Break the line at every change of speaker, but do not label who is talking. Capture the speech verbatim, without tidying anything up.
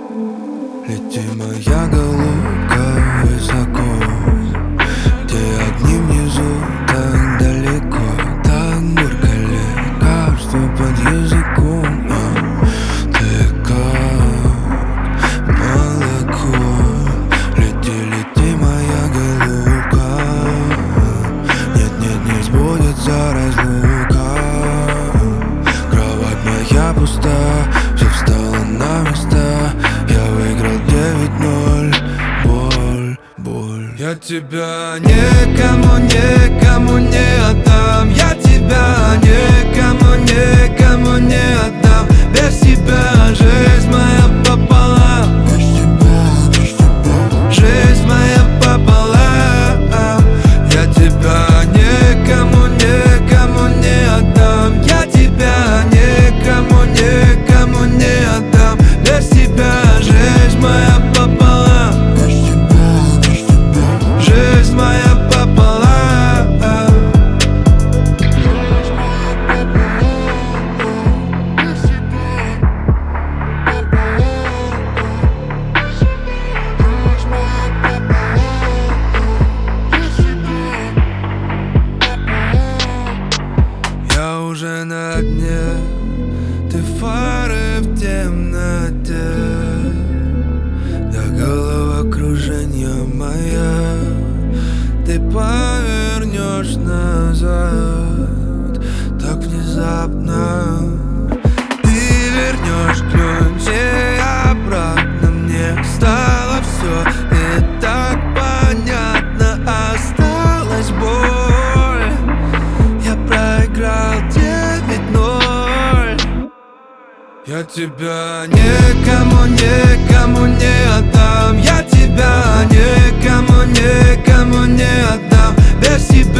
Лети, моя голубка, высоко, где огни внизу так далеко, так горько лекарство под языком, а ты как молоко. Лети, лети, моя голубка, нет, нет, не сбудется разлука. Кровать моя пуста, все встало на места. Я выиграл девять ноль, боль, боль. Я тебя никому, никому не отдам. Я тебя никому, никому не отдам. Без тебя жизнь моя пополам. Жизнь моя пополам. Я тебя никому, никому не отдам. Я тебя никому, никому не отдам. Без тебя жизнь моя пополам. Жизнь моя пополам. Я уже на дне, ты фары в темноте, до головокружения моя. Ты повернешь назад так внезапно. Ты вернешь ключ и обратно. Мне стало все и так понятно. Осталась боль. Я проиграл девять ноль. Я тебя никому, никому не отдам. Я тебя никому, никому не отдам. Без тебя